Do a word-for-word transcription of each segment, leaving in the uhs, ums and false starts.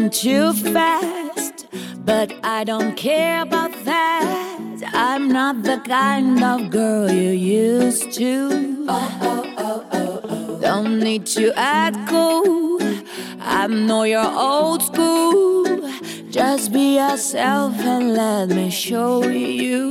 going too fast, but I don't care about that. I'm not the kind of girl you used to. Oh, oh, oh, oh, oh. Don't need to act cool, I know you're old school. Just be yourself and let me show you.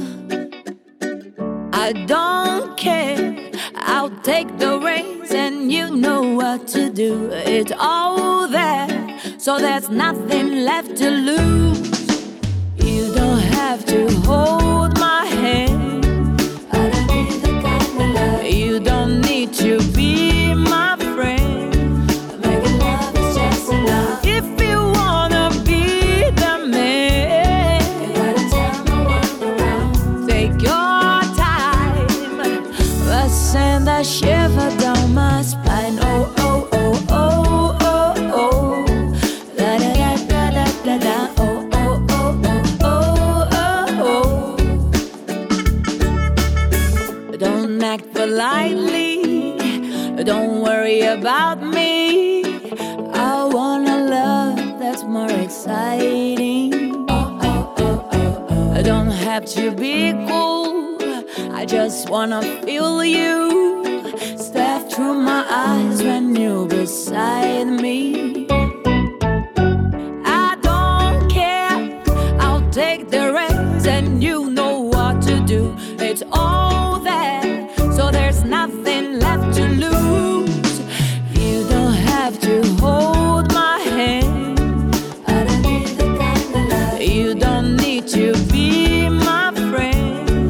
I don't care, I'll take the reins and you know what to do. It's all there, so there's nothing left to lose. You don't have to hold my hand, I don't need the kind of love. You don't need to be my friend, making love is just enough. If you wanna be the man, you gotta tell me what around. Take your send a shiver down my spine. Oh, oh, oh, oh, oh, oh. Da da da da da da da. Oh, oh, oh, oh, oh, oh. Don't act politely, don't worry about me. I want a love that's more exciting. Oh, oh, oh, oh, oh. Don't have to be cool, I just wanna feel you. Step through my eyes when you're beside me. I don't care, I'll take the reins and you know what to do. It's all there, so there's nothing left to lose. You don't have to hold my hand, I don't need the kind of love. You don't need to be my friend,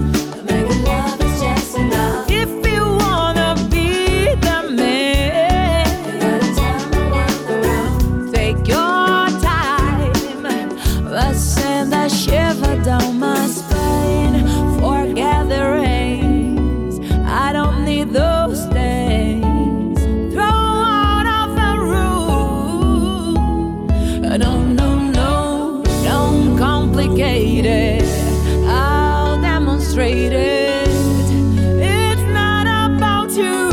send a shiver down my spine. Forget the rains, I don't need those things. Throw out of the room. No, no, no, don't complicate it, I'll demonstrate it. It's not about you,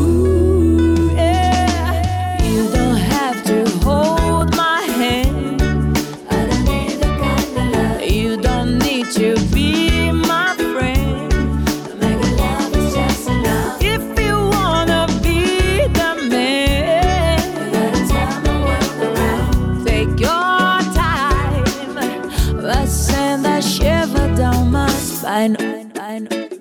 yeah. You don't have to hold my hand, to be my friend, making love is just enough. If you wanna be the man, you gotta tell me what around. Take your time, but send a shiver down my spine.